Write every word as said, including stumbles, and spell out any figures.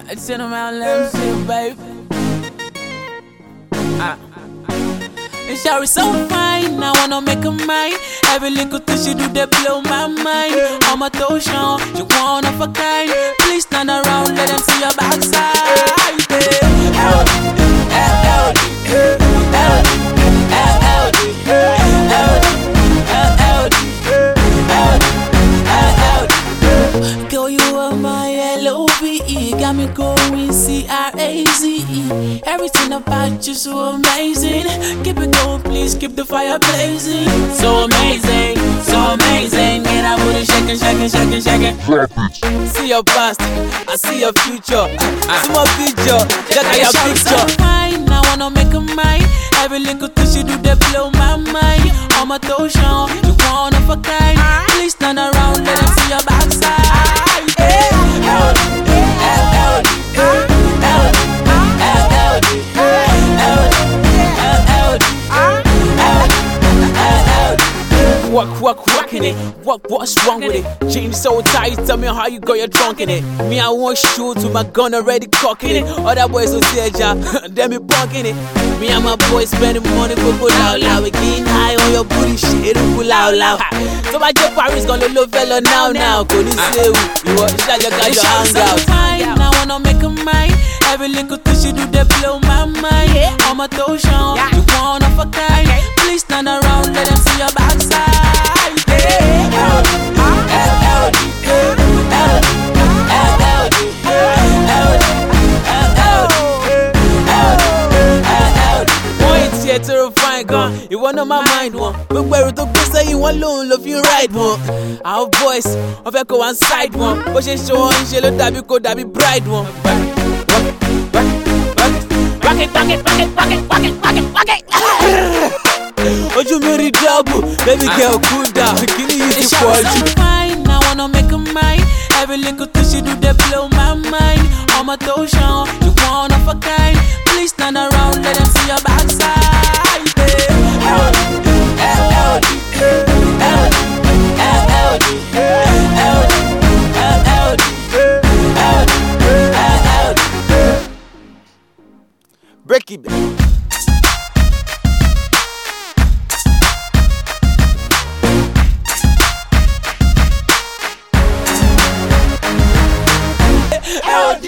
It's in around, let me see you, babe. Ah. And Shari so fine, I wanna make her mine. Every little thing she do, they blow my mind. On my toe shine, she one of a kind. Please stand around, let them see your backside. Girl, you are my L O V E, got me going C R A Z E. Everything about you so amazing. Keep it going, please keep the fire blazing. So amazing, so amazing. Get out with it, shaking, shaking, shaking, shaking. See your past, I see your future. See my picture, check out your picture. So fine, I wanna make her mine. Every little thing she do, they blow my mind. On my toe shine, you one of a kind. Please stand around, let them see your backside. Walk, walk, walking it. What, what's wrong with it? James so tight, tell me how you got your drunk in it. Me, I won't shoot with my gun already cocking it. Other boys will say, ja, them be bunking it. Me and my boys spending money, go go loud, loud. We getting high on your booty, shit, go loud, loud. So my job Paris gonna love fella now, now. Couldn't say you what, shut your guys, your hands out. I wanna make her mine. Every little thing she do, they blow my mind. On my toe shine, you one of a kind. Please stand around, let them see your backside. Terrifying gun, you want on my mind one. But where it be say you alone, love you right one. Our voice, of echo one side one. But she show on she look that be could that be bright one. Rock it, rock it, rock it, rock it, rock it, rock it, rock it, rock it. Oh, you marry double, baby girl, cool down. Bikini easy for you. Fine, I wanna make her mine. Every little thing she do, they blow my mind. On my toe shine, you one of a kind. Please stand around, let them see your backside. Break it. L D